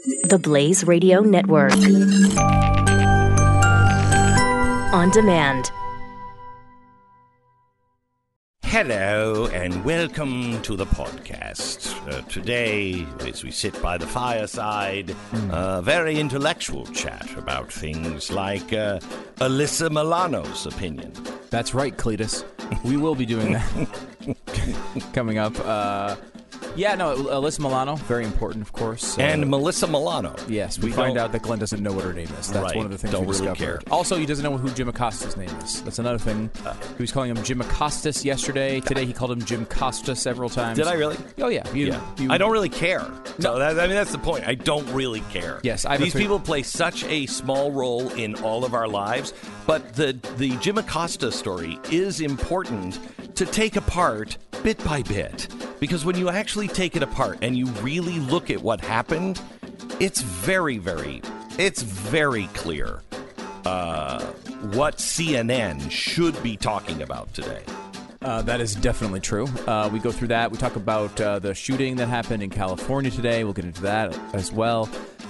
The Blaze Radio Network. On demand. Hello and welcome to the podcast. Today, as we sit by the fireside, a very intellectual chat about things like Alyssa Milano's opinion. That's right, Cletus. We will be doing that coming up. Alyssa Milano, very important, of course. And Melissa Milano. Yes, we find out that Glenn doesn't know what her name is. That's one of the things we discovered. Care. Also, he doesn't know who Jim Acosta's name is. That's another thing. He was calling him Jim Acostas yesterday. Today he called him Jim Costa several times. Did I really? Oh, yeah. I don't really care. So that's the point. I don't really care. Yes, these people play such a small role in all of our lives, but the Jim Acosta story is important to take apart bit by bit. Because when you actually take it apart and you really look at what happened, it's very clear what CNN should be talking about today. That is definitely true. We go through that. We talk about the shooting that happened in California today. We'll get into that as well.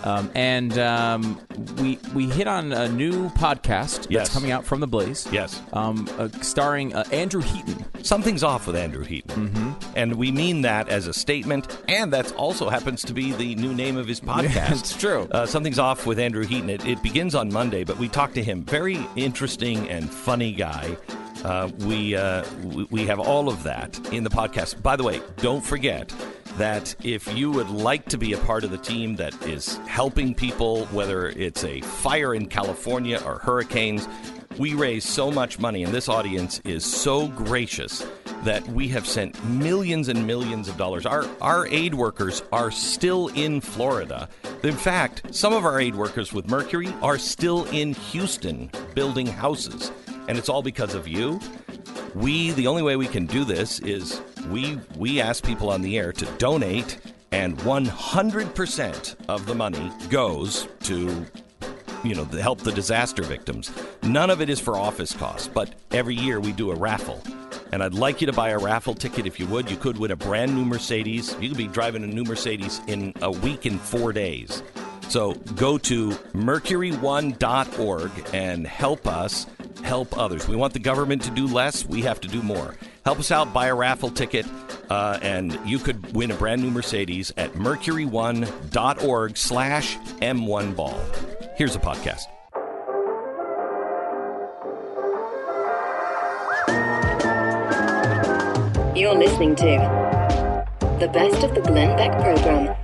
We hit on a new podcast that's coming out from The Blaze. Yes. Starring Andrew Heaton. Something's off with Andrew Heaton. Mm-hmm. And we mean that as a statement, and that also happens to be the new name of his podcast. It's true. Something's off with Andrew Heaton. It begins on Monday, but we talked to him. Very interesting and funny guy. We have all of that in the podcast. By the way, don't forget that if you would like to be a part of the team that is helping people, whether it's a fire in California or hurricanes, we raise so much money, and this audience is so gracious that we have sent millions and millions of dollars. Our aid workers are still in Florida. In fact, some of our aid workers with Mercury are still in Houston building houses. And it's all because of you. The only way we can do this is we ask people on the air to donate, and 100% of the money goes to, help the disaster victims. None of it is for office costs, but every year we do a raffle. And I'd like you to buy a raffle ticket if you would. You could win a brand new Mercedes. You could be driving a new Mercedes in a week and 4 days. So go to mercury1.org and help us help others. We want the government to do less. We have to do more. Help us out. Buy a raffle ticket, and you could win a brand new Mercedes at mercury1.org/M1Ball. Here's a podcast. You're listening to the best of the Glenn Beck program.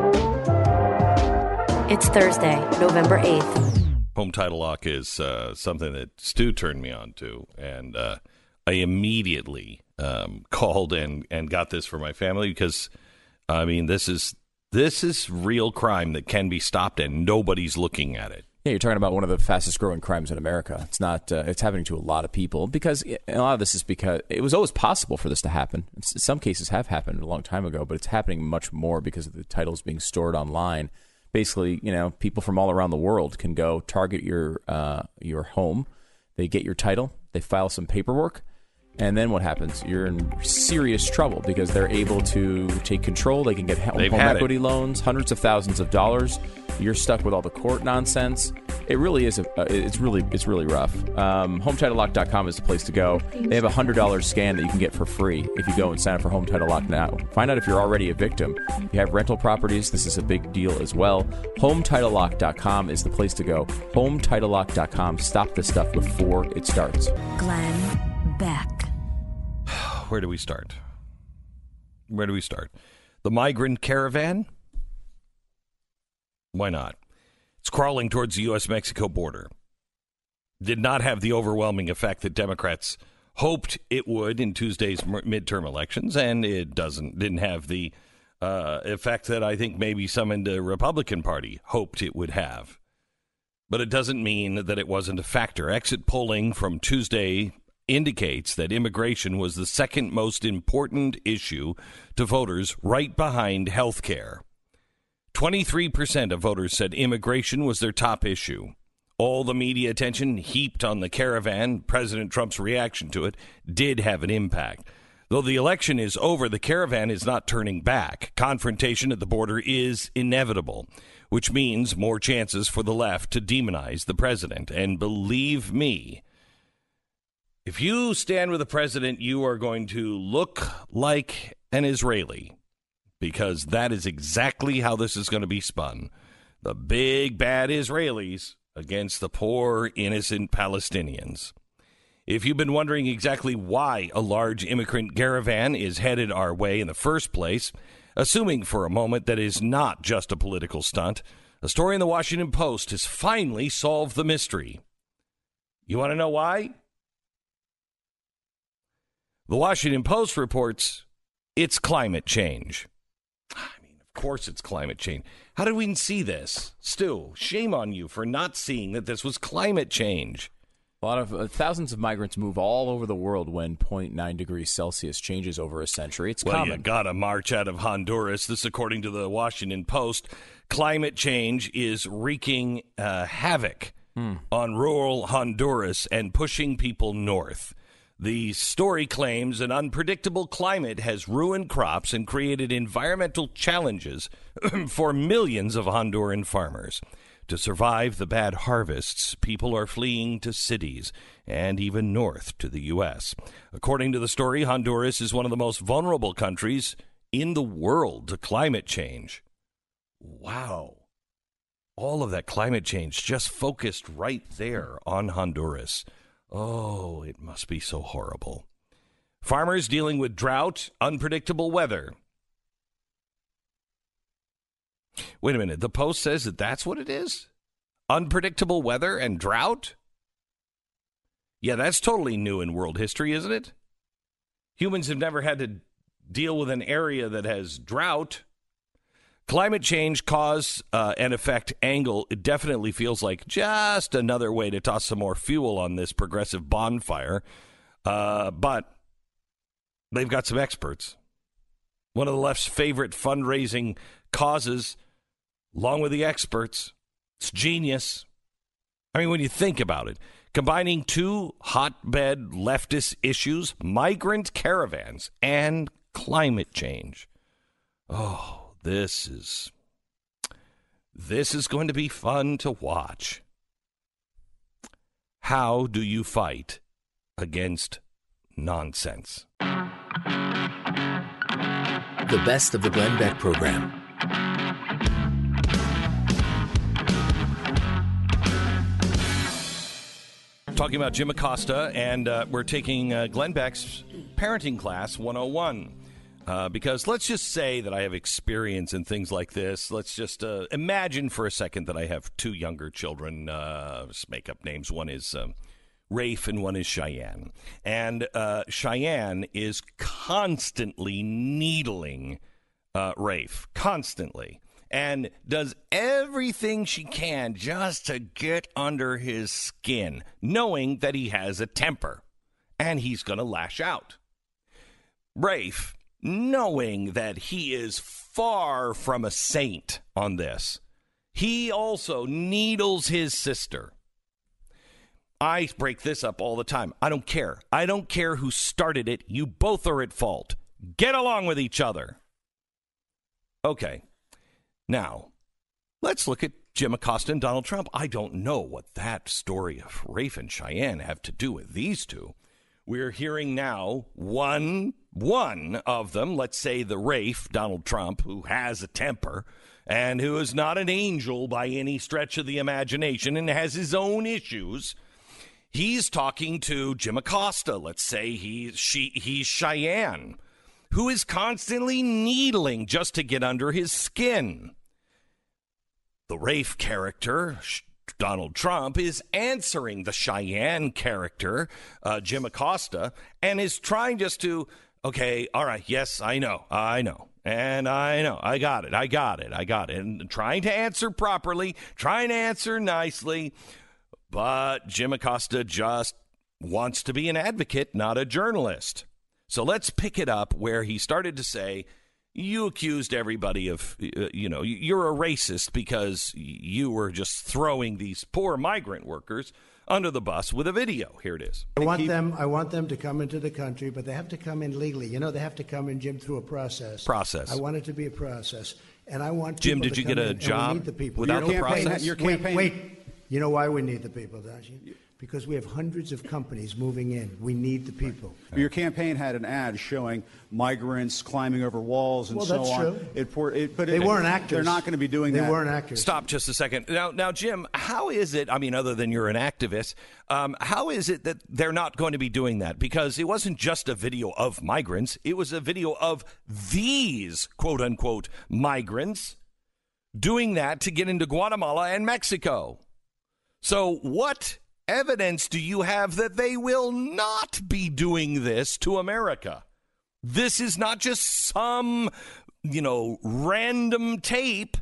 It's Thursday, November 8th. Home title lock is something that Stu turned me on to, and I immediately called and got this for my family because, this is real crime that can be stopped, and nobody's looking at it. Yeah, you're talking about one of the fastest growing crimes in America. It's not. It's happening to a lot of people because a lot of this is because it was always possible for this to happen. Some cases have happened a long time ago, but it's happening much more because of the titles being stored online. Basically, people from all around the world can go target your home. They get your title. They file some paperwork. And then what happens? You're in serious trouble because they're able to take control. They can get home equity loans, hundreds of thousands of dollars. You're stuck with all the court nonsense. It really is. It's really rough. HomeTitleLock.com is the place to go. They have a $100 scan that you can get for free if you go and sign up for Home Title Lock now. Find out if you're already a victim. If you have rental properties, this is a big deal as well. HomeTitleLock.com is the place to go. HomeTitleLock.com. Stop this stuff before it starts. Glenn Beck. Where do we start? The migrant caravan? Why not? It's crawling towards the U.S.-Mexico border. Did not have the overwhelming effect that Democrats hoped it would in Tuesday's midterm elections, and it didn't have the effect that I think maybe some in the Republican Party hoped it would have. But it doesn't mean that it wasn't a factor. Exit polling from Tuesday indicates that immigration was the second most important issue to voters, right behind health care. 23% of voters said immigration was their top issue. All the media attention heaped on the caravan, President Trump's reaction to it, did have an impact. Though the election is over, the caravan is not turning back. Confrontation at the border is inevitable, which means more chances for the left to demonize the president. And believe me, if you stand with the president, you are going to look like an Israeli, because that is exactly how this is going to be spun. The big bad Israelis against the poor, innocent Palestinians. If you've been wondering exactly why a large immigrant caravan is headed our way in the first place, assuming for a moment that it is not just a political stunt, a story in the Washington Post has finally solved the mystery. You want to know why? The Washington Post reports it's climate change. I mean, of course it's climate change. How did we even see this? Stu, shame on you for not seeing that this was climate change. A lot of thousands of migrants move all over the world when 0.9 degrees Celsius changes over a century. It's common. Well, you got to march out of Honduras. This, according to the Washington Post. Climate change is wreaking havoc on rural Honduras and pushing people north. The story claims an unpredictable climate has ruined crops and created environmental challenges for millions of Honduran farmers. To survive the bad harvests, people are fleeing to cities and even north to the U.S. According to the story, Honduras is one of the most vulnerable countries in the world to climate change. Wow. All of that climate change just focused right there on Honduras. Oh, it must be so horrible. Farmers dealing with drought, unpredictable weather. Wait a minute. The Post says that that's what it is? Unpredictable weather and drought? Yeah, that's totally new in world history, isn't it? Humans have never had to deal with an area that has drought. Climate change cause and effect angle, it definitely feels like just another way to toss some more fuel on this progressive bonfire. But they've got some experts. One of the left's favorite fundraising causes, along with the experts. It's genius. I mean, when you think about it, combining two hotbed leftist issues, migrant caravans and climate change. Oh, this is going to be fun to watch. How do you fight against nonsense? The best of the Glenn Beck program. Talking about Jim Acosta, and we're taking Glenn Beck's Parenting Class 101. Because let's just say that I have experience in things like this. Let's just imagine for a second that I have two younger children. Let's make up names. One is Rafe and one is Cheyenne. And Cheyenne is constantly needling Rafe, constantly. And does everything she can just to get under his skin, knowing that he has a temper and he's going to lash out. Rafe, knowing that he is far from a saint on this, he also needles his sister. I break this up all the time. I don't care. I don't care who started it. You both are at fault. Get along with each other. Okay. Now, let's look at Jim Acosta and Donald Trump. I don't know what that story of Rafe and Cheyenne have to do with these two. We're hearing now one of them, let's say the Rafe, Donald Trump, who has a temper and who is not an angel by any stretch of the imagination and has his own issues. He's talking to Jim Acosta. Let's say he's Cheyenne, who is constantly needling just to get under his skin. The Rafe character, Donald Trump, is answering the Cheyenne character, Jim Acosta, and is trying just to, okay, all right, yes, I know, and I got it, and trying to answer properly, trying to answer nicely, but Jim Acosta just wants to be an advocate, not a journalist. So let's pick it up where he started to say, you accused everybody of, you're a racist because you were just throwing these poor migrant workers under the bus with a video. Here it is. I want them to come into the country, but they have to come in legally. You know, they have to come in, Jim, through a process. I want it to be a process. And I want Jim, did you get a job without the process? Wait. You know why we need the people, don't you? Because we have hundreds of companies moving in. We need the people. Your campaign had an ad showing migrants climbing over walls and so on. That's true. But they weren't actors. They're not going to be doing that. They weren't actors. Stop just a second. Now, Jim, how is it, I mean, other than you're an activist, how is it that they're not going to be doing that? Because it wasn't just a video of migrants. It was a video of these, quote unquote, migrants doing that to get into Guatemala and Mexico. So what evidence do you have that they will not be doing this to America? This is not just some, random tape.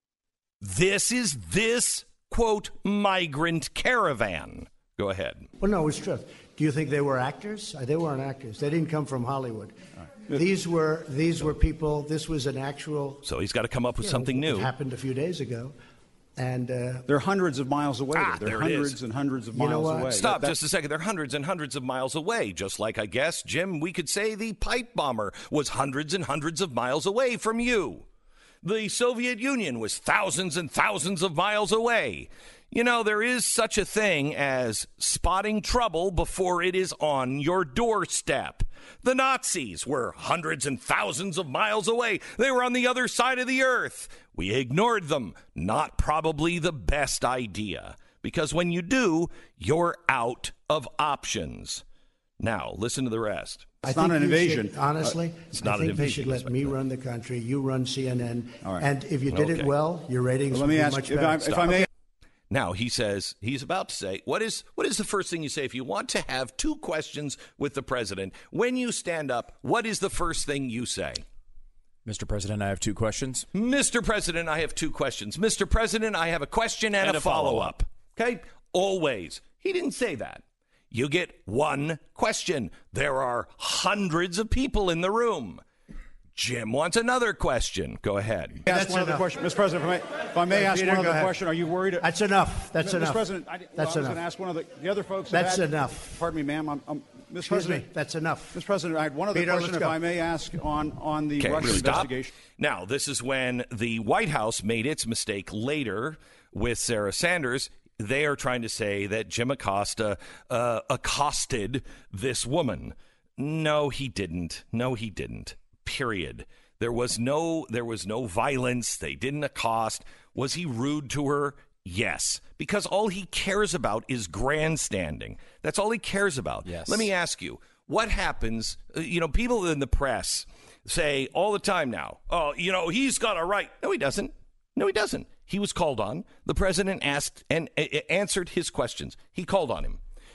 This is this, quote, migrant caravan. Go ahead. Well, no, it's true. Do you think they were actors? They weren't actors. They didn't come from Hollywood. Right. These were people. This was an actual. So he's got to come up with something new. It happened a few days ago. And they're hundreds of miles away. They're hundreds and hundreds of miles away. Stop just a second. They're hundreds and hundreds of miles away. Just like, I guess, Jim, we could say the pipe bomber was hundreds and hundreds of miles away from you. The Soviet Union was thousands and thousands of miles away. You know, there is such a thing as spotting trouble before it is on your doorstep. The Nazis were hundreds and thousands of miles away. They were on the other side of the earth. We ignored them. Not probably the best idea. Because when you do, you're out of options. Now, listen to the rest. It's not an invasion. Honestly, it's not an invasion. You should let me run the country. You run CNN. All right. And if you did it well, your ratings would be much better. If I may. Now, he's about to say, what is the first thing you say if you want to have two questions with the president? When you stand up, what is the first thing you say? Mr. President, I have two questions. Mr. President, I have two questions. Mr. President, I have a question and a follow-up. Okay? Always. He didn't say that. You get one question. There are hundreds of people in the room. Jim wants another question. Go ahead. Ask one other question. Mr. President, if I may ask one other question, are you worried? That's enough. That's enough. Mr. President, I was going to ask one of the other folks. That's enough. Pardon me, ma'am. Mr. President, that's enough. Mr. President, I had one other question, if I may ask, on the Russian investigation. Now, this is when the White House made its mistake later with Sarah Sanders. They are trying to say that Jim Acosta accosted this woman. No, he didn't. Period. There was no violence. They didn't accost. Was he rude to her? Yes, because all he cares about is grandstanding. That's all he cares about. Yes. Let me ask you, what happens? People in the press say all the time now, oh, he's got a right. No, he doesn't. He was called on. The president asked and answered his questions. He called on him.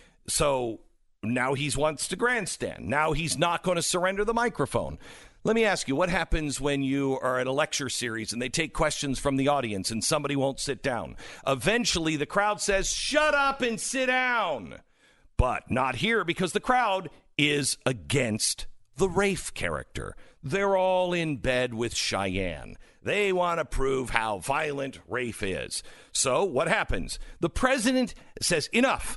So now he wants to grandstand. Now he's not going to surrender the microphone. Let me ask you, what happens when you are at a lecture series and they take questions from the audience and somebody won't sit down? Eventually, the crowd says, shut up and sit down. But not here, because the crowd is against the Rafe character. They're all in bed with Cheyenne. They want to prove how violent Rafe is. So what happens? The president says, enough.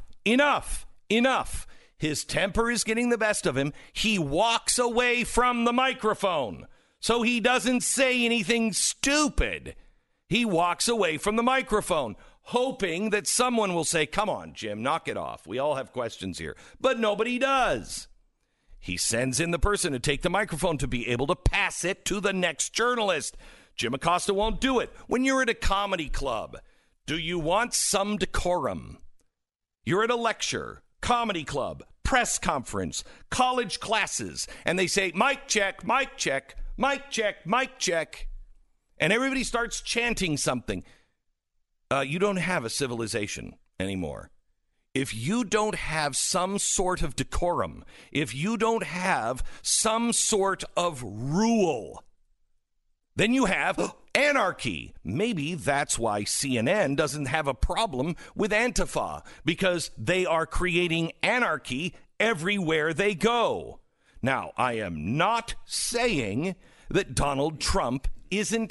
His temper is getting the best of him. He walks away from the microphone so he doesn't say anything stupid. He walks away from the microphone, hoping that someone will say, come on, Jim, knock it off. We all have questions here. But nobody does. He sends in the person to take the microphone to be able to pass it to the next journalist. Jim Acosta won't do it. When you're at a comedy club, do you want some decorum? You're at a lecture, comedy club, press conference, college classes, and they say, mic check, mic check, mic check, mic check, and everybody starts chanting something. You don't have a civilization anymore. If you don't have some sort of decorum, if you don't have some sort of rule, then you have anarchy. Maybe that's why CNN doesn't have a problem with Antifa, because they are creating anarchy everywhere they go. Now, I am not saying that Donald Trump isn't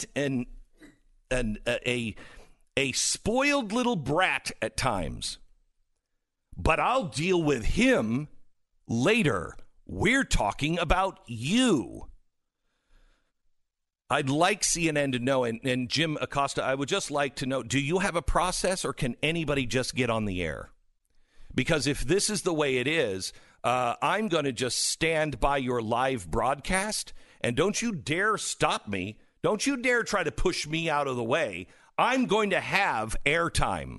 a spoiled little brat at times. but I'll deal with him later. We're talking about you. I'd like CNN to know, and Jim Acosta, I would just like to know, do you have a process or can anybody just get on the air? Because if this is the way it is, I'm going to just stand by your live broadcast, and don't you dare stop me. Don't you dare try to push me out of the way. I'm going to have airtime.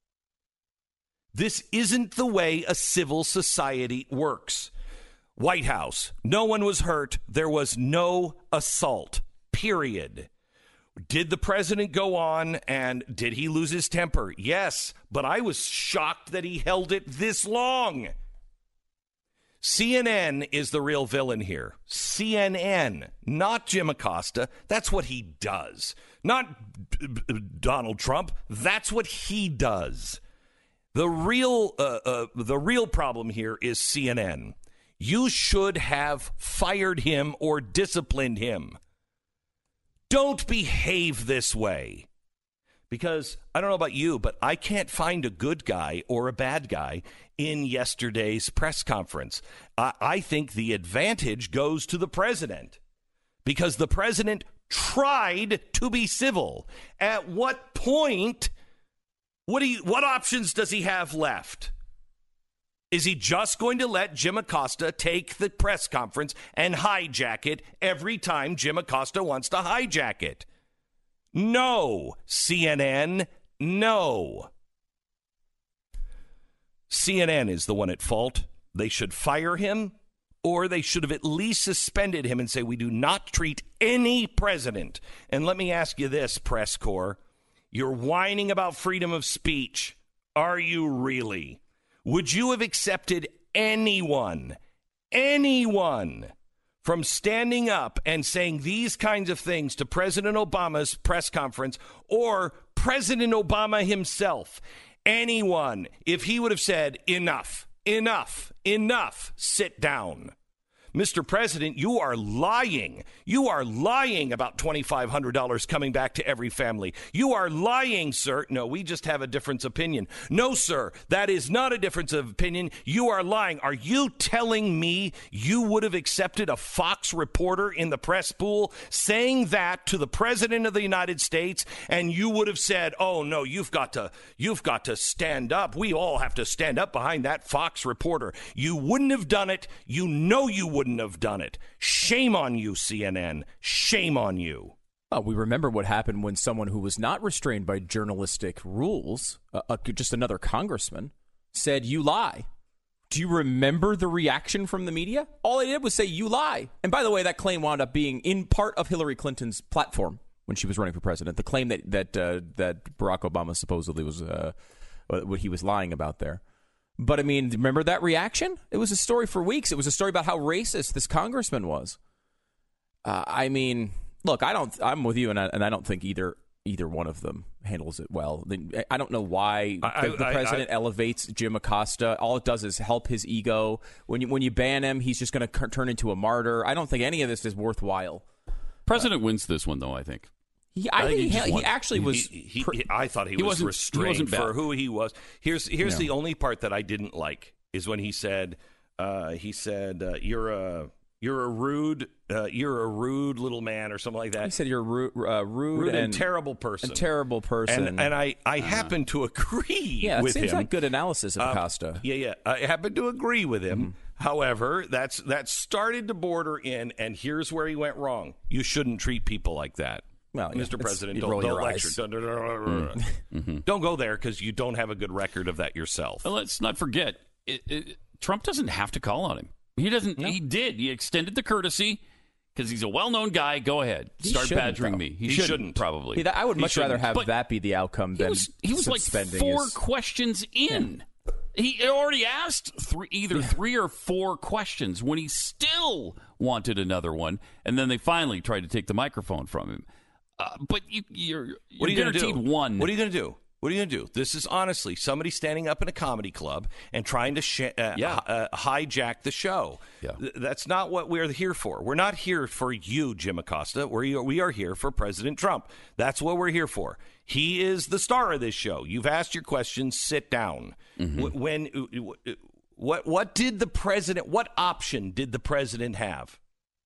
This isn't the way a civil society works. White House, no one was hurt. There was no assault. Period. Did the president go on and did he lose his temper? Yes, but I was shocked that he held it this long. CNN is the real villain here. CNN, not Jim Acosta. That's what he does. Not Donald Trump. That's what he does. The real problem here is CNN. You should have fired him or disciplined him. Don't behave this way. Because I don't know about you, but I can't find a good guy or a bad guy in yesterday's press conference. I think the advantage goes to the president because the president tried to be civil. At what point, what options does he have left? Is he just going to let Jim Acosta take the press conference and hijack it every time Jim Acosta wants to hijack it? No, CNN, no. CNN is the one at fault. They should fire him, or they should have at least suspended him and say, we do not treat any president. And let me ask you this, press corps. You're whining about freedom of speech. Are you really? Would you have accepted anyone from standing up and saying these kinds of things to President Obama's press conference or President Obama himself? Anyone, if he would have said, enough, sit down. Mr. President, you are lying. You are lying about $2,500 coming back to every family. You are lying, sir. No, we just have a difference of opinion. No, sir, that is not a difference of opinion. You are lying. Are you telling me you would have accepted a Fox reporter in the press pool saying that to the President of the United States, and you would have said, oh, no, you've got to stand up. We all have to stand up behind that Fox reporter. You wouldn't have done it. You know you wouldn't have done it. Shame on you, CNN. Shame on you. Well, we remember what happened when someone who was not restrained by journalistic rules, just another congressman, said, you lie. Do you remember the reaction from the media? All they did was say, you lie. And by the way, that claim wound up being in part of Hillary Clinton's platform when she was running for president. The claim that Barack Obama supposedly was what he was lying about there. But, I mean, remember that reaction? It was a story for weeks. It was a story about how racist this congressman was. I mean, look, I'm with you, and I don't think either one of them handles it well. I don't know why the president elevates Jim Acosta. All it does is help his ego. When you ban him, he's just going to turn into a martyr. I don't think any of this is worthwhile. President wins this one, though, I think. I think he actually was. I thought he was restrained for who he was. Here's the only part that I didn't like is when he said, "You're a rude little man" or something like that. He said you're rude and terrible person. And I happen to agree. Yeah, with it seems him. like good analysis of Acosta. Yeah, I happen to agree with him. Mm-hmm. However, that started to border in, and here's where he went wrong. You shouldn't treat people like that. Well, yeah, Mr. President, don't lecture. Don't go there because you don't have a good record of that yourself. Well, let's not forget, Trump doesn't have to call on him. He doesn't. No. He did. He extended the courtesy because he's a well-known guy. Go ahead, start badgering me. He shouldn't probably. I would much rather have that be the outcome than he was like 4 questions in. Yeah. He already asked either 3 or 4 questions when he still wanted another one, and then they finally tried to take the microphone from him. But you're guaranteed one. What are you going to do? What are you going to do? This is honestly somebody standing up in a comedy club and trying to hijack the show. Yeah. That's not what we're here for. We're not here for you, Jim Acosta. We are here for President Trump. That's what we're here for. He is the star of this show. You've asked your questions. Sit down. What did the president? What option did the president have?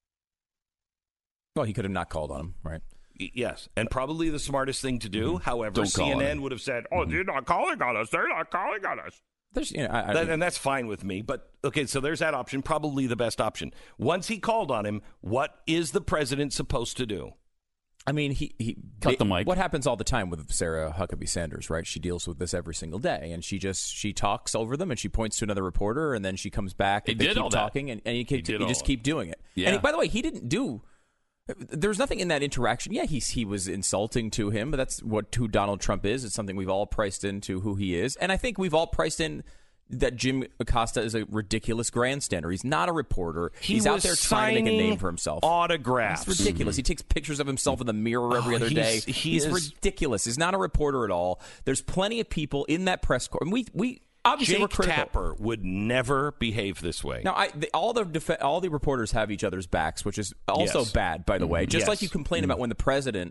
Well, he could have not called on him, right? Yes, and probably the smartest thing to do. However, CNN would have said, "Oh, they're not calling on us. They're not calling on us." And that's fine with me. But okay, so there's that option. Probably the best option. Once he called on him, what is the president supposed to do? I mean, he cut the mic. What happens all the time with Sarah Huckabee Sanders, right? She deals with this every single day, and she talks over them, and she points to another reporter, and then she comes back and they keep talking, and you just keep doing it. Yeah. And by the way, he didn't do. There's nothing in that interaction. Yeah, he was insulting to him, but that's who Donald Trump is. It's something we've all priced into who he is, and I think we've all priced in that Jim Acosta is a ridiculous grandstander. He's not a reporter. He's out there trying to make a name for himself. Autographs. It's ridiculous. He takes pictures of himself in the mirror every other day. He's ridiculous. He's not a reporter at all. There's plenty of people in that press corps, and we obviously we're critical. Tapper would never behave this way. Now, all the reporters have each other's backs, which is also bad, by the way. Just like you complain about when the president,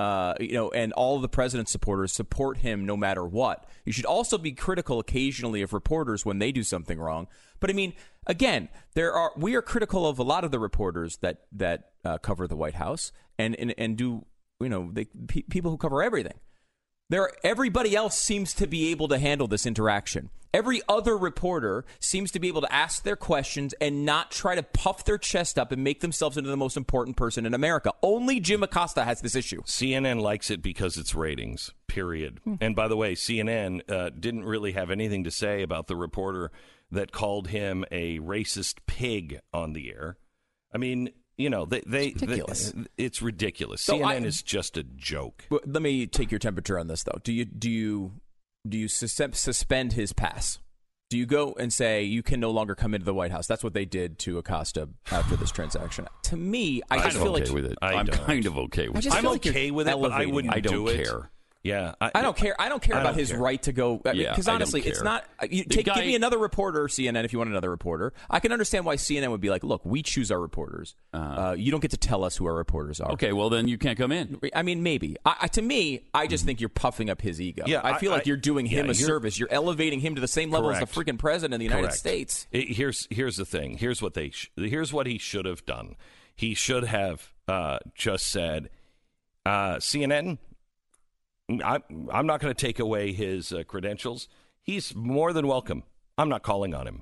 and all of the president's supporters support him no matter what. You should also be critical occasionally of reporters when they do something wrong. But I mean, again, we are critical of a lot of the reporters that cover the White House and do people who cover everything. Everybody else seems to be able to handle this interaction. Every other reporter seems to be able to ask their questions and not try to puff their chest up and make themselves into the most important person in America. Only Jim Acosta has this issue. CNN likes it because it's ratings, period. And by the way, CNN didn't really have anything to say about the reporter that called him a racist pig on the air. I mean, it's ridiculous. It's ridiculous. So CNN is just a joke. Let me take your temperature on this, though. Do you suspend his pass? Do you go and say you can no longer come into the White House? That's what they did to Acosta after this transaction. To me, I just feel okay with it. I'm kind of okay with it. I'm okay with it, but I wouldn't do it. I don't care. Yeah, I don't care. I don't care about his right to go. Because honestly, it's not. Give me another reporter, CNN, if you want another reporter. I can understand why CNN would be like, look, we choose our reporters. You don't get to tell us who our reporters are. Okay, well then you can't come in. I mean, maybe. To me, I just think you're puffing up his ego. Yeah, I feel like you're doing him a service. You're elevating him to the same level as the freaking president of the United States. Here's the thing. Here's what he should have done. He should have just said, CNN. I'm not going to take away his credentials. He's more than welcome. I'm not calling on him.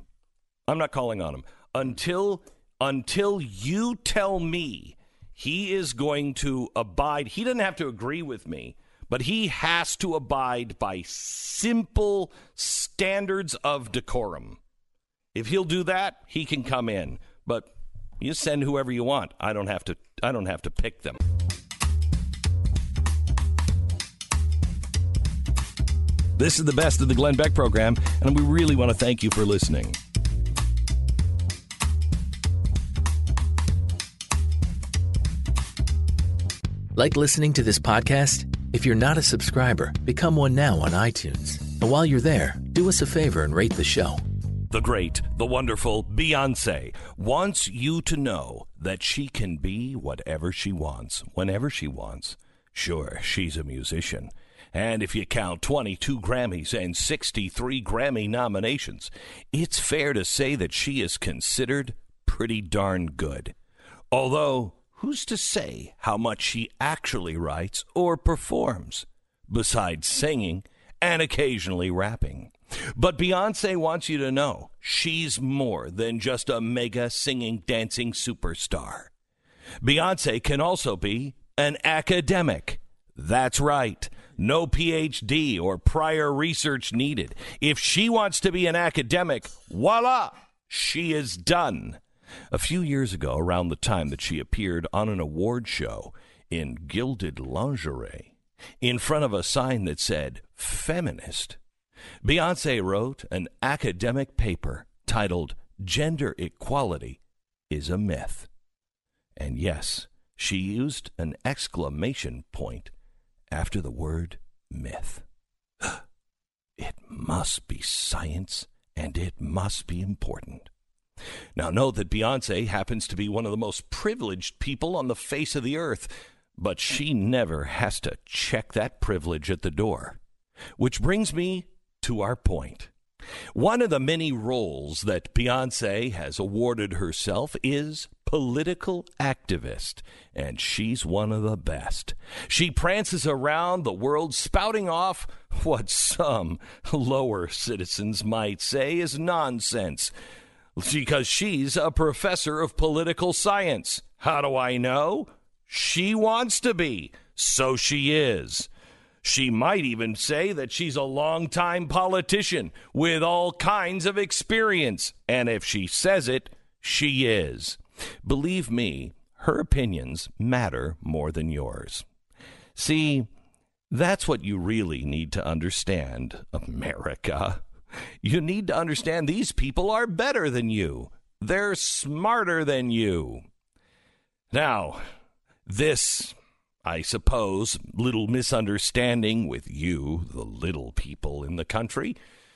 Until you tell me he is going to abide. He doesn't have to agree with me, but he has to abide by simple standards of decorum. If he'll do that, he can come in. But you send whoever you want. I don't have to pick them. This is the best of the Glenn Beck program, and we really want to thank you for listening. Like listening to this podcast? If you're not a subscriber, become one now on iTunes. And while you're there, do us a favor and rate the show. The great, the wonderful Beyonce wants you to know that she can be whatever she wants, whenever she wants. Sure, she's a musician. And if you count 22 Grammys and 63 Grammy nominations, it's fair to say that she is considered pretty darn good. Although, who's to say how much she actually writes or performs, besides singing and occasionally rapping? But Beyonce wants you to know she's more than just a mega singing, dancing superstar. Beyonce can also be an academic. That's right. No PhD or prior research needed. If she wants to be an academic, voila, she is done. A few years ago, around the time that she appeared on an award show in gilded lingerie, in front of a sign that said, feminist, Beyonce wrote an academic paper titled, Gender Equality is a Myth. And yes, she used an exclamation point after the word myth. It must be science, and it must be important. Now, know that Beyonce happens to be one of the most privileged people on the face of the earth, but she never has to check that privilege at the door. Which brings me to our point. One of the many roles that Beyoncé has awarded herself is political activist, and she's one of the best. She prances around the world spouting off what some lower citizens might say is nonsense, because she's a professor of political science. How do I know? She wants to be, so she is. She might even say that she's a longtime politician with all kinds of experience. And if she says it, she is. Believe me, her opinions matter more than yours. See, that's what you really need to understand, America. You need to understand these people are better than you. They're smarter than you. Now, this, I suppose, little misunderstanding with you, the little people in the country,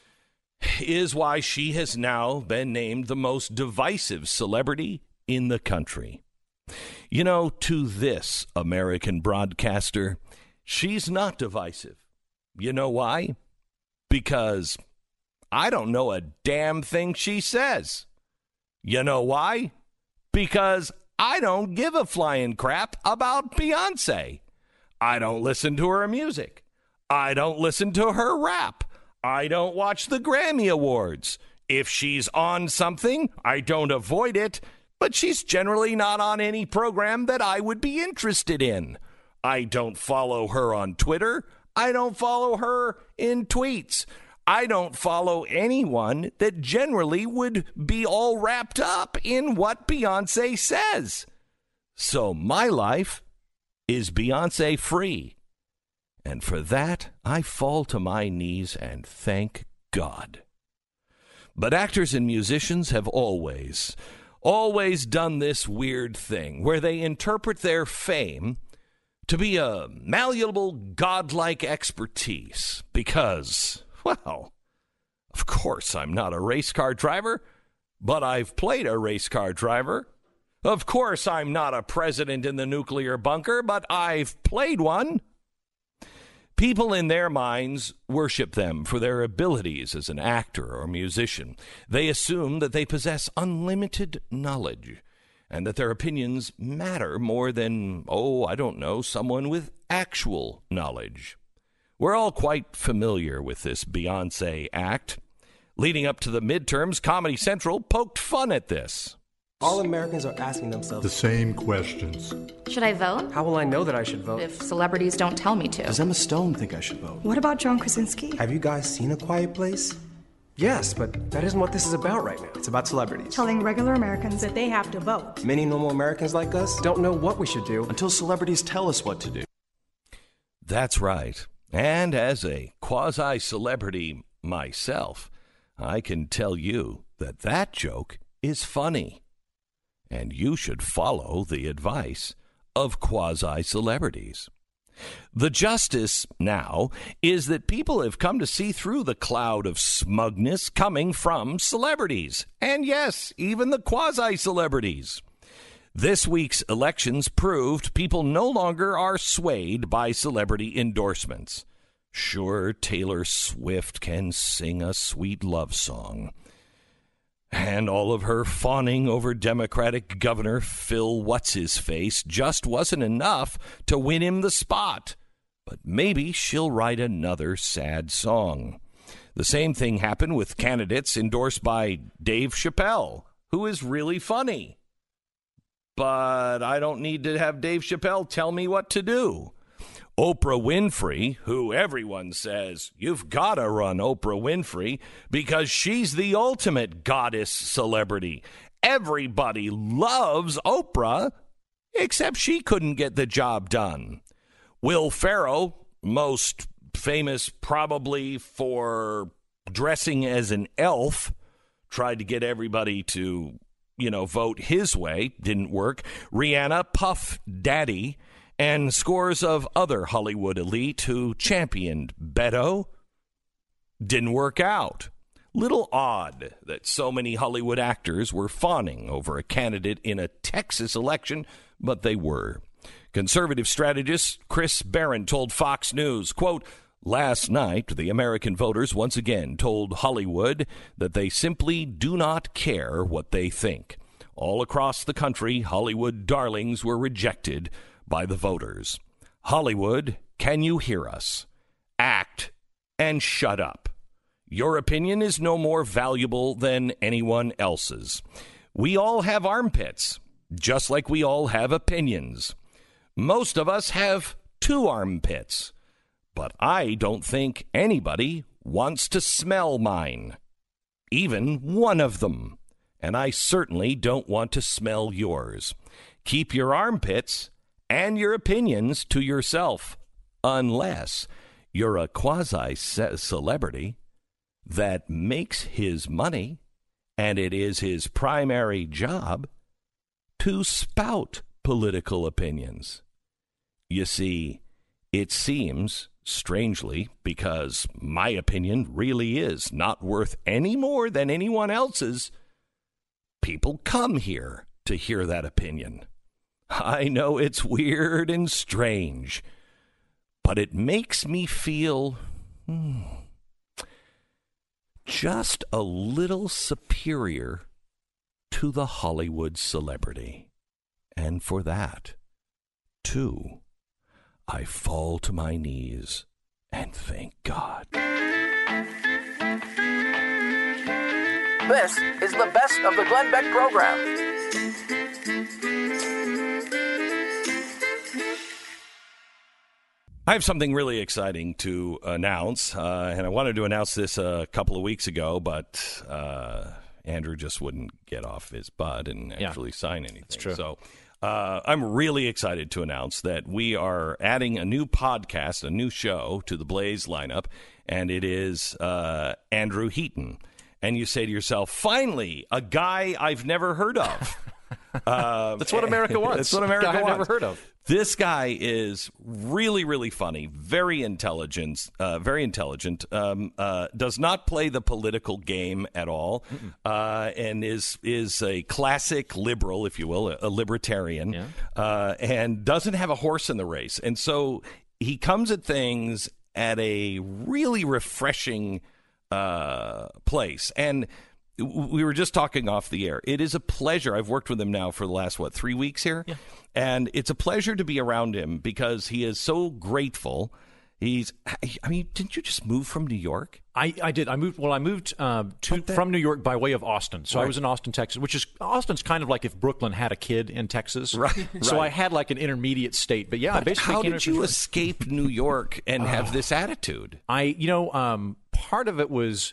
is why she has now been named the most divisive celebrity in the country. You know, to this American broadcaster, she's not divisive. You know why? Because I don't know a damn thing she says. You know why? Because I don't give a flying crap about Beyoncé. I don't listen to her music. I don't listen to her rap. I don't watch the Grammy Awards. If she's on something, I don't avoid it, but she's generally not on any program that I would be interested in. I don't follow her on Twitter. I don't follow her in tweets. I don't follow anyone that generally would be all wrapped up in what Beyoncé says. So my life is Beyoncé free. And for that, I fall to my knees and thank God. But actors and musicians have always done this weird thing where they interpret their fame to be a malleable, godlike expertise because, well, of course I'm not a race car driver, but I've played a race car driver. Of course I'm not a president in the nuclear bunker, but I've played one. People in their minds worship them for their abilities as an actor or musician. They assume that they possess unlimited knowledge and that their opinions matter more than, someone with actual knowledge. We're all quite familiar with this Beyoncé act. Leading up to the midterms, Comedy Central poked fun at this. All Americans are asking themselves the same questions. Should I vote? How will I know that I should vote? If celebrities don't tell me to. Does Emma Stone think I should vote? What about John Krasinski? Have you guys seen A Quiet Place? Yes, but that isn't what this is about right now. It's about celebrities. Telling regular Americans that they have to vote. Many normal Americans like us don't know what we should do until celebrities tell us what to do. That's right. And as a quasi-celebrity myself, I can tell you that joke is funny. And you should follow the advice of quasi-celebrities. The justice now is that people have come to see through the cloud of smugness coming from celebrities. And yes, even the quasi-celebrities. This week's elections proved people no longer are swayed by celebrity endorsements. Sure, Taylor Swift can sing a sweet love song. And all of her fawning over Democratic Governor Phil What's-His-Face just wasn't enough to win him the spot. But maybe she'll write another sad song. The same thing happened with candidates endorsed by Dave Chappelle, who is really funny. But I don't need to have Dave Chappelle tell me what to do. Oprah Winfrey, who everyone says, you've got to run Oprah Winfrey because she's the ultimate goddess celebrity. Everybody loves Oprah, except she couldn't get the job done. Will Ferrell, most famous probably for dressing as an elf, tried to get everybody to, vote his way. Didn't work. Rihanna, Puff Daddy, and scores of other Hollywood elite who championed Beto. Didn't work out. Little odd that so many Hollywood actors were fawning over a candidate in a Texas election, but they were. Conservative strategist Chris Barron told Fox News, quote, "Last night, the American voters once again told Hollywood that they simply do not care what they think. All across the country, Hollywood darlings were rejected by the voters. Hollywood, can you hear us? Act and shut up. Your opinion is no more valuable than anyone else's. We all have armpits, just like we all have opinions. Most of us have 2 armpits, but I don't think anybody wants to smell mine, even one of them. And I certainly don't want to smell yours. Keep your armpits and your opinions to yourself, unless you're a quasi-celebrity that makes his money, and it is his primary job to spout political opinions. You see, it seems, strangely, because my opinion really is not worth any more than anyone else's, people come here to hear that opinion. I know it's weird and strange, but it makes me feel just a little superior to the Hollywood celebrity. And for that, too, I fall to my knees and thank God. This is the best of the Glenn Beck program. I have something really exciting to announce, and I wanted to announce this a couple of weeks ago, but Andrew just wouldn't get off his butt and actually sign anything. That's true. So I'm really excited to announce that we are adding a new podcast, a new show to the Blaze lineup, and it is Andrew Heaton. And you say to yourself, finally, a guy I've never heard of. That's what America wants. That's what America wants. I've never heard of. This guy is really, really funny, very intelligent, does not play the political game at all, and is a classic liberal, if you will, a libertarian, and doesn't have a horse in the race. And so he comes at things at a really refreshing place. And we were just talking off the air. It is a pleasure. I've worked with him now for the last, 3 weeks here? Yeah. And it's a pleasure to be around him because he is so grateful. Didn't you just move from New York? I did. I moved from New York by way of Austin. So I was in Austin, Texas, Austin's kind of like if Brooklyn had a kid in Texas. Right. So I had like an intermediate state. But yeah, basically how did you escape New York and have this attitude? Part of it was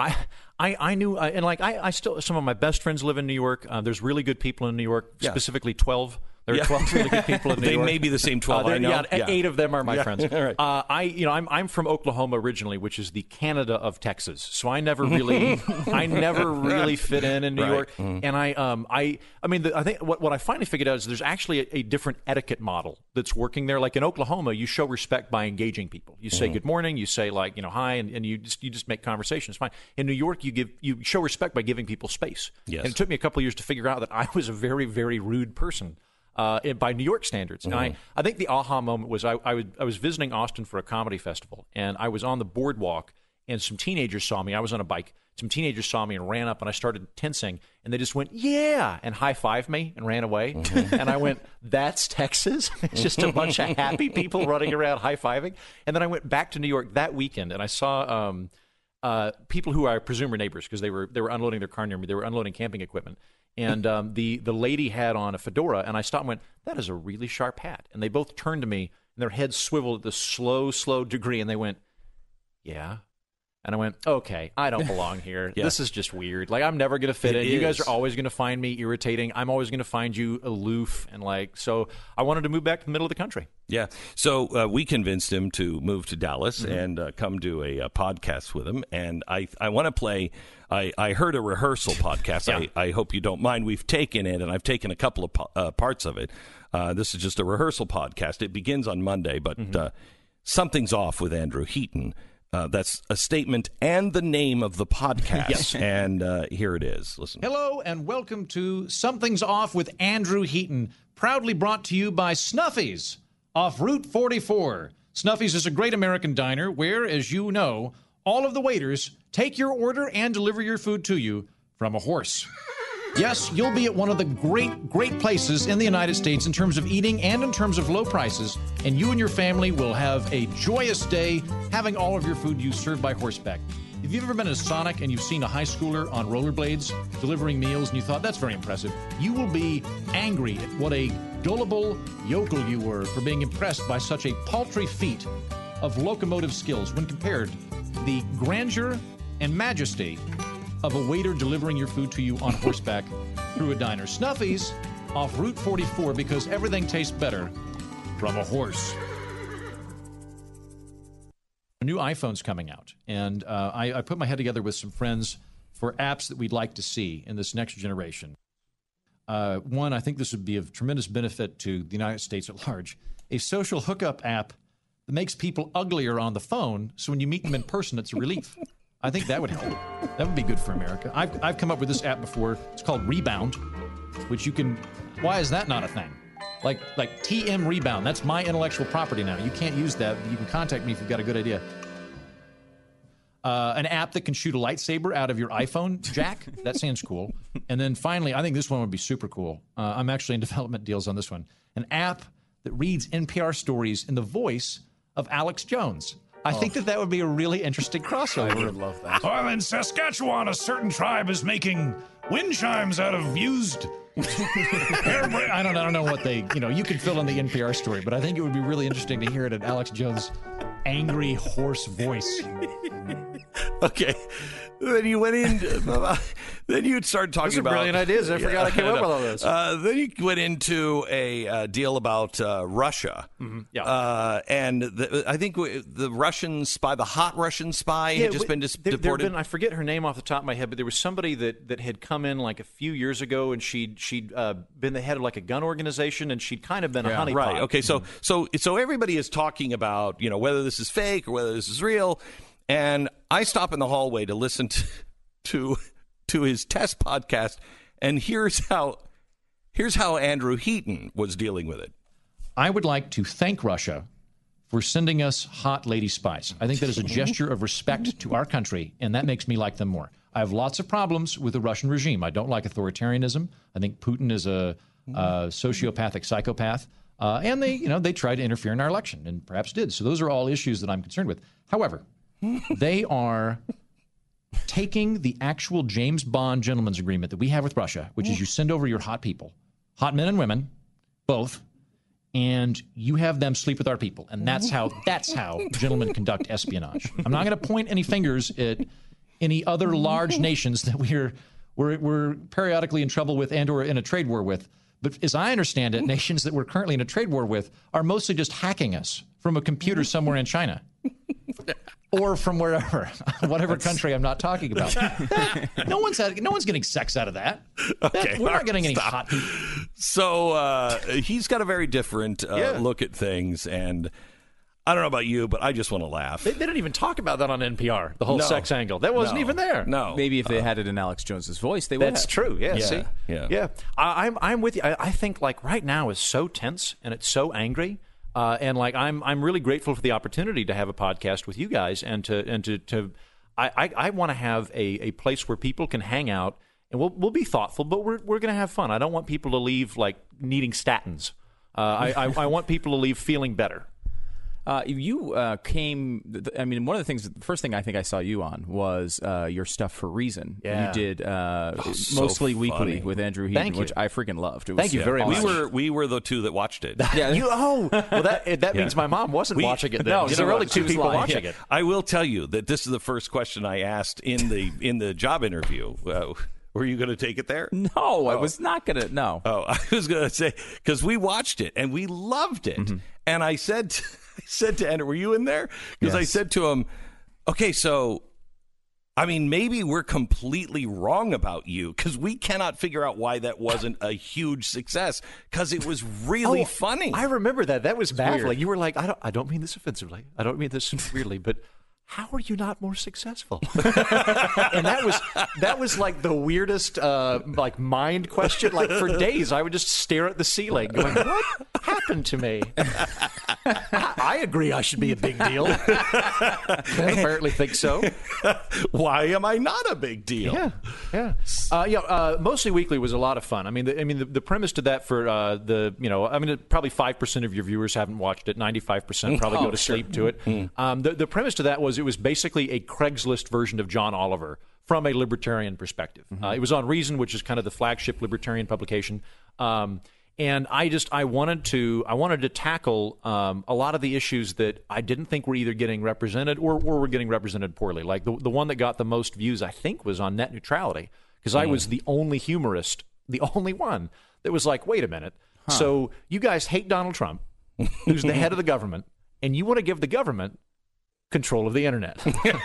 I knew, and like I still, some of my best friends live in New York. There's really good people in New York, specifically 12. There are 12 really good people in New York. They may be the same 12, I know. 8 of them are my friends. Right. I'm from Oklahoma originally, which is the Canada of Texas. So I never really fit in New York. And I think what I finally figured out is there's actually a different etiquette model that's working there. Like in Oklahoma, you show respect by engaging people. You say good morning, you say hi, and you just make conversation. It's fine. In New York, you show respect by giving people space. Yes. And it took me a couple of years to figure out that I was a very, very rude person. By New York standards. And I think the aha moment was I was visiting Austin for a comedy festival, and I was on the boardwalk, and some teenagers saw me. I was on a bike. Some teenagers saw me and ran up, and I started tensing, and they just went, yeah, and high-fived me and ran away. And I went, that's Texas? It's just a bunch of happy people running around high-fiving. And then I went back to New York that weekend, and I saw people who I presume were neighbors because they were unloading their car near me. They were unloading camping equipment. And the lady had on a fedora, and I stopped and went, that is a really sharp hat. And they both turned to me, and their heads swiveled at this slow degree, and they went, yeah. And I went, okay, I don't belong here. This is just weird. Like, I'm never going to fit in. You guys are always going to find me irritating. I'm always going to find you aloof. And so I wanted to move back to the middle of the country. Yeah. So we convinced him to move to Dallas and come do a podcast with him. And I want to play, I heard a rehearsal podcast. I hope you don't mind. We've taken it, and I've taken a couple of parts of it. This is just a rehearsal podcast. It begins on Monday, but something's off with Andrew Heaton. That's a statement and the name of the podcast. Yes. And here it is. Listen. Hello and welcome to Something's Off with Andrew Heaton, proudly brought to you by Snuffy's off Route 44. Snuffy's is a great American diner where, as you know, all of the waiters take your order and deliver your food to you from a horse. Yes, you'll be at one of the great places in the United States in terms of eating and in terms of low prices, and you and your family will have a joyous day having all of your food you served by horseback. If you've ever been to Sonic and you've seen a high schooler on rollerblades delivering meals and you thought, that's very impressive, you will be angry at what a gullible yokel you were for being impressed by such a paltry feat of locomotive skills when compared to the grandeur and majesty of a waiter delivering your food to you on horseback through a diner. Snuffy's off Route 44, because everything tastes better from a horse. A new iPhone's coming out, and I put my head together with some friends for apps that we'd like to see in this next generation. One, I think this would be of tremendous benefit to the United States at large. A social hookup app that makes people uglier on the phone, so when you meet them in person, it's a relief. I think that would help. That would be good for America. I've come up with this app before. It's called Rebound, which you can... Why is that not a thing? Like TM Rebound. That's my intellectual property now. You can't use that. You can contact me if you've got a good idea. An app that can shoot a lightsaber out of your iPhone jack. That sounds cool. And then finally, I think this one would be super cool. I'm actually in development deals on this one. An app that reads NPR stories in the voice of Alex Jones. I think that would be a really interesting crossover. I would love that. Well, in Saskatchewan, a certain tribe is making wind chimes out of used... I don't know what they... you can fill in the NPR story, but I think it would be really interesting to hear it in Alex Jones' angry, hoarse voice. Okay. Then you went in... then you started talking about... brilliant ideas. I forgot I came up with all those. Then you went into a deal about Russia. Mm-hmm. Yeah. And I think the Russian spy, the hot Russian spy, had just been deported. I forget her name off the top of my head, but there was somebody that had come in like a few years ago, and she'd been the head of like a gun organization, and she'd kind of been a honeypot. Right. Okay. So everybody is talking about whether this is fake or whether this is real. And I stop in the hallway to listen to his test podcast, and here's how Andrew Heaton was dealing with it. I would like to thank Russia for sending us hot lady spies. I think that is a gesture of respect to our country, and that makes me like them more. I have lots of problems with the Russian regime. I don't like authoritarianism. I think Putin is a sociopathic psychopath, and they tried to interfere in our election, and perhaps did. So those are all issues that I'm concerned with. However, they are taking the actual James Bond gentleman's agreement that we have with Russia, which is you send over your hot people, hot men and women, both, and you have them sleep with our people. And that's how gentlemen conduct espionage. I'm not going to point any fingers at any other large nations that we're periodically in trouble with and or in a trade war with. But as I understand it, nations that we're currently in a trade war with are mostly just hacking us from a computer somewhere in China. Or from wherever, whatever country I'm not talking about. No one's getting sex out of that. Okay, we're not getting any hot. So he's got a very different look at things, and I don't know about you, but I just want to laugh. They didn't even talk about that on NPR. The whole sex angle that wasn't even there. No, maybe if they had it in Alex Jones's voice, they would. That's true. Yeah. See. Yeah. I'm with you. I think like right now is so tense and it's so angry. And like I'm really grateful for the opportunity to have a podcast with you guys, and I want to have a place where people can hang out, and we'll be thoughtful, but we're going to have fun. I don't want people to leave like needing statins. I want people to leave feeling better. You came. I mean, one of the things. The first thing I think I saw you on was your stuff for Reason. Yeah. You did mostly weekly with Andrew Heaton, which I freaking loved. Thank you very much. We were the two that watched it. Yeah. Well, that means my mom wasn't watching it. Then. No, there were only two people watching it. I will tell you that this is the first question I asked in the job interview. Were you going to take it there? No, I was not going to. No. Oh, I was going to say, because we watched it and we loved it. Mm-hmm. And I said to Andrew, were you in there? Because I said to him, okay, so, I mean, maybe we're completely wrong about you, because we cannot figure out why that wasn't a huge success, because it was really funny. I remember that. That was baffling. Weird. You were like, I don't mean this offensively. I don't mean this weirdly, but how are you not more successful? And that was like the weirdest like mind question. Like for days, I would just stare at the ceiling, going, "What happened to me?" I agree, I should be a big deal. I apparently think so. Why am I not a big deal? Yeah. Mostly Weekly was a lot of fun. I mean, the premise to that for probably 5% of your viewers haven't watched it. 95% probably go to sleep to it. The premise to that was it was basically a Craigslist version of John Oliver from a libertarian perspective. It was on Reason, which is kind of the flagship libertarian publication. And I wanted to tackle a lot of the issues that I didn't think were either getting represented or were getting represented poorly. Like the one that got the most views, I think, was on net neutrality, because I was the only humorist, the only one that was like, wait a minute. So you guys hate Donald Trump, who's the head of the government, and you want to give the government control of the internet.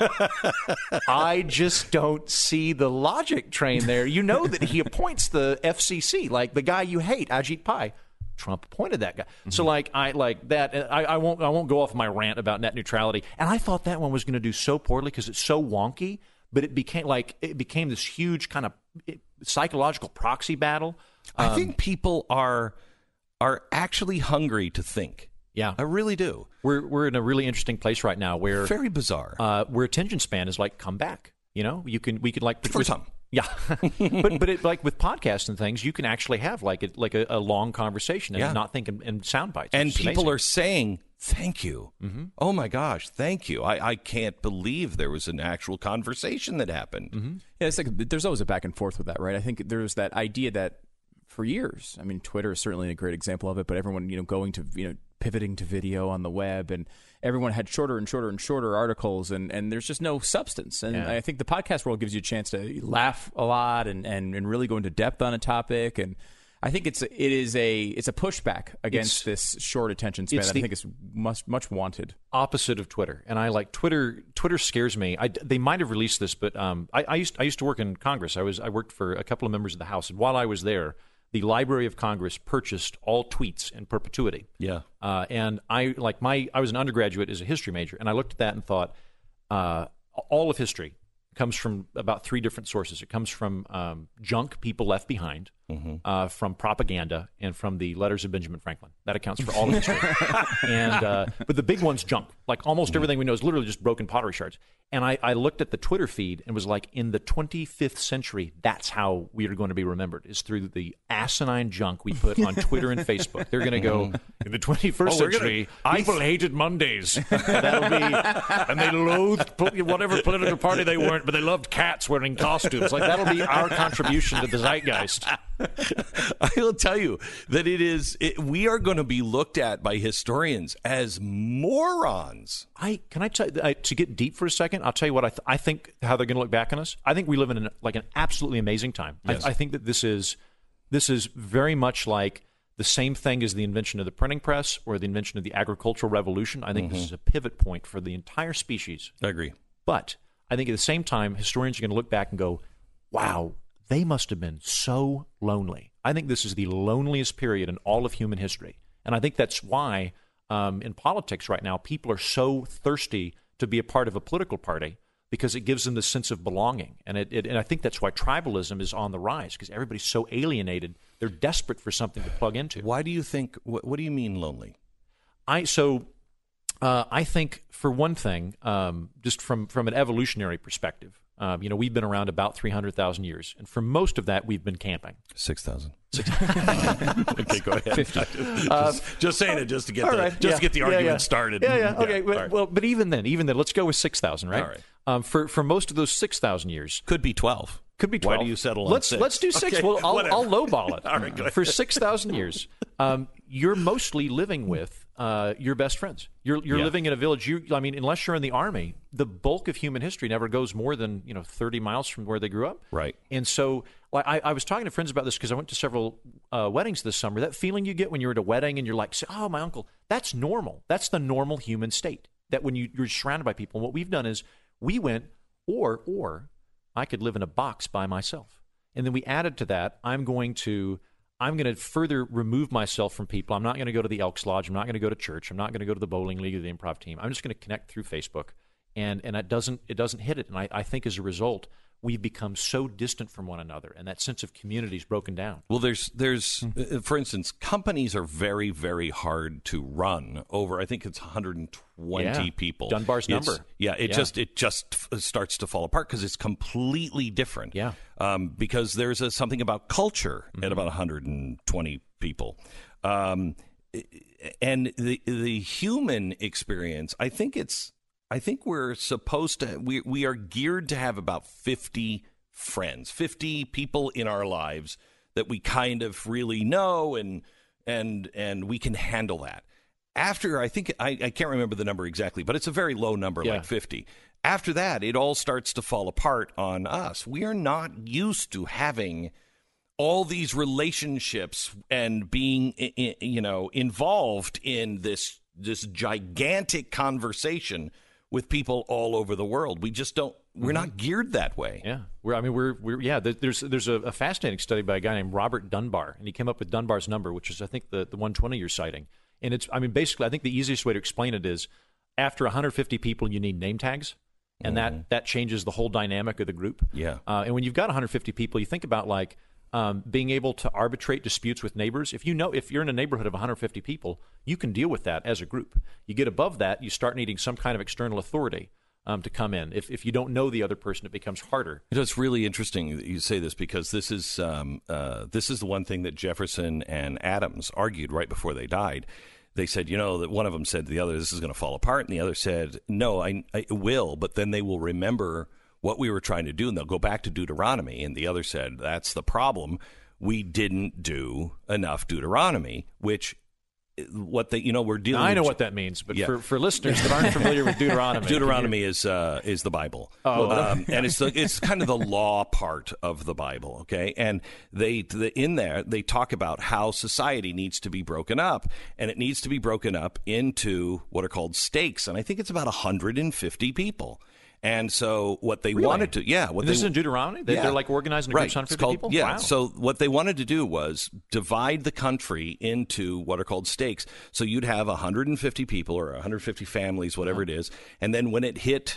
I just don't see the logic train there. You know that he appoints the FCC, like the guy you hate, Ajit Pai. Trump appointed that guy. So I won't go off my rant about net neutrality. And I thought that one was going to do so poorly because it's so wonky, but it became this huge kind of psychological proxy battle. I think people are actually hungry to think. Yeah, I really do. We're in a really interesting place right now where very bizarre. Where attention span is like come back. You know, we could like for some. Yeah, but it, like with podcasts and things, you can actually have like a long conversation and not think in sound bites. And people are saying thank you. Oh my gosh, thank you. I can't believe there was an actual conversation that happened. Yeah, it's like there's always a back and forth with that, right? I think there's that idea that for years, I mean, Twitter is certainly a great example of it, but everyone going to pivoting to video on the web, and everyone had shorter and shorter and shorter articles, and there's just no substance. And I think the podcast world gives you a chance to laugh a lot and really go into depth on a topic. And I think it's a pushback against this short attention span that I think is much wanted. Opposite of Twitter. And I like Twitter. Twitter scares me. They might have released this, but I used to work in Congress. I worked for a couple of members of the House, and while I was there, the Library of Congress purchased all tweets in perpetuity. Yeah. And I was an undergraduate as a history major, and I looked at that and thought, all of history comes from about three different sources. It comes from junk people left behind, from propaganda, and from the letters of Benjamin Franklin. That accounts for all of history. But the big one's junk. Like almost everything we know is literally just broken pottery shards. And I looked at the Twitter feed and was like, in the 25th century, that's how we are going to be remembered, is through the asinine junk we put on Twitter and Facebook. They're going to go, in the 21st century, people hated Mondays. And they loathed whatever political party they weren't, but they loved cats wearing costumes. Like, that'll be our contribution to the zeitgeist. I will tell you that we are going to be looked at by historians as morons. Can I tell you, to get deep for a second, I'll tell you what I think how they're going to look back on us. I think we live in an absolutely amazing time. Yes. I think that this is very much like the same thing as the invention of the printing press or the invention of the agricultural revolution. I think this is a pivot point for the entire species. I agree. But I think at the same time, historians are going to look back and go, wow, they must have been so lonely. I think this is the loneliest period in all of human history. And I think that's why in politics right now, people are so thirsty to be a part of a political party, because it gives them the sense of belonging. And and I think that's why tribalism is on the rise, because everybody's so alienated. They're desperate for something to plug into. Why do you think, what do you mean lonely? I think, for one thing, just from an evolutionary perspective, we've been around about 300,000 years, and for most of that, we've been camping. 6,000. Okay, go ahead. 50. Just saying it just to get the argument started. Yeah. Okay. Well, but even then, let's go with 6,000, right? All right. For most of those 6,000 years, could be 12. Could be 12. Why do you settle on 6? Let's do 6. Okay, well, I'll lowball it. All right, go ahead. For 6,000 years, you're mostly living with your best friends. You're living in a village. Unless you're in the army, the bulk of human history never goes more than 30 miles from where they grew up. Right. And so, I was talking to friends about this because I went to several weddings this summer. That feeling you get when you're at a wedding and you're like, "Oh, my uncle," that's normal. That's the normal human state. That when you're surrounded by people. And what we've done is we went, or I could live in a box by myself. And then we added to that, I'm going to further remove myself from people. I'm not going to go to the Elks Lodge. I'm not going to go to church. I'm not going to go to the bowling league or the improv team. I'm just going to connect through Facebook. and it doesn't hit it. And I think as a result, we've become so distant from one another, and that sense of community is broken down. Well, there's for instance, companies are very, very hard to run over. I think it's 120 people. Dunbar's number. It just starts to fall apart because it's completely different. Yeah. Because there's something about culture at about 120 people. And the human experience, I think we're supposed to, we are geared to have about 50 friends, 50 people in our lives that we kind of really know and we can handle that. After, I think, I can't remember the number exactly, but it's a very low number, like 50. After that, it all starts to fall apart on us. We are not used to having all these relationships and being, involved in this gigantic conversation with people all over the world. We just don't. We're not geared that way. Yeah, There's a fascinating study by a guy named Robert Dunbar, and he came up with Dunbar's number, which is I think the 120 you're citing. And it's basically I think the easiest way to explain it is after 150 people you need name tags, and that changes the whole dynamic of the group. Yeah. And when you've got 150 people, you think about like being able to arbitrate disputes with neighbors. If you're in a neighborhood of 150 people, you can deal with that as a group. You get above that, you start needing some kind of external authority to come in. If you don't know the other person, it becomes harder. It's really interesting that you say this because this is the one thing that Jefferson and Adams argued right before they died. They said, that one of them said to the other, this is going to fall apart, and the other said, no, I will, but then they will remember what we were trying to do, and they'll go back to Deuteronomy. And the other said, that's the problem. We didn't do enough Deuteronomy, which we're dealing. Now, I know what that means, but for listeners that aren't familiar with Deuteronomy, Deuteronomy is the Bible, and it's kind of the law part of the Bible. Okay, and in there they talk about how society needs to be broken up, and it needs to be broken up into what are called stakes, and I think it's about 150 people. And so what they wanted to, this is in Deuteronomy? They're like organizing groups, 150 people? Yeah, wow. So what they wanted to do was divide the country into what are called stakes. So you'd have 150 people or 150 families, whatever it is, and then when it hit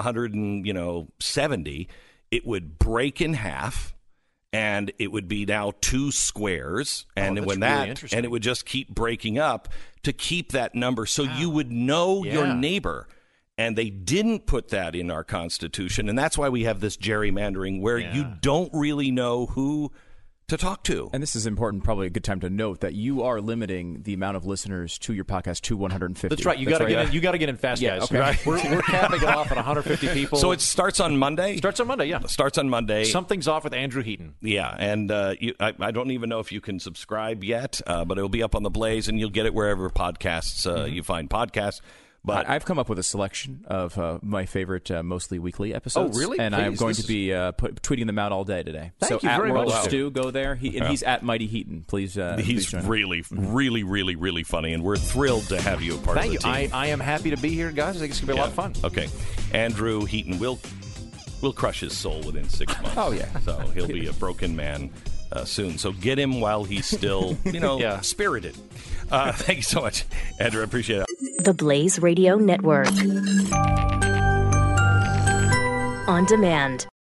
170, it would break in half, and it would be now 2 squares, and and it would just keep breaking up to keep that number, so you would know your neighbor. And they didn't put that in our Constitution, and that's why we have this gerrymandering where you don't really know who to talk to. And this is important, probably a good time to note that you are limiting the amount of listeners to your podcast to 150. That's right. You got to get in fast, guys. Okay. Right? We're capping it off at 150 people. So it starts on Monday? Starts on Monday, yeah. Starts on Monday. Something's off with Andrew Heaton. Yeah, and I don't even know if you can subscribe yet, but it'll be up on the Blaze, and you'll get it wherever podcasts you find podcasts. But I've come up with a selection of my favorite mostly weekly episodes. Oh, really? And I'm going to be tweeting them out all day today. Thank you very much. Stu, go there. He's at Mighty Heaton. Please. He's really, really, really, really funny, and we're thrilled to have you a part of the team. Thank you. I am happy to be here, guys. I think it's going to be a lot of fun. Okay. Andrew Heaton will crush his soul within 6 months. Oh, yeah. So he'll be a broken man soon. So get him while he's still, spirited. Thank you so much, Andrew. I appreciate it. The Blaze Radio Network. On demand.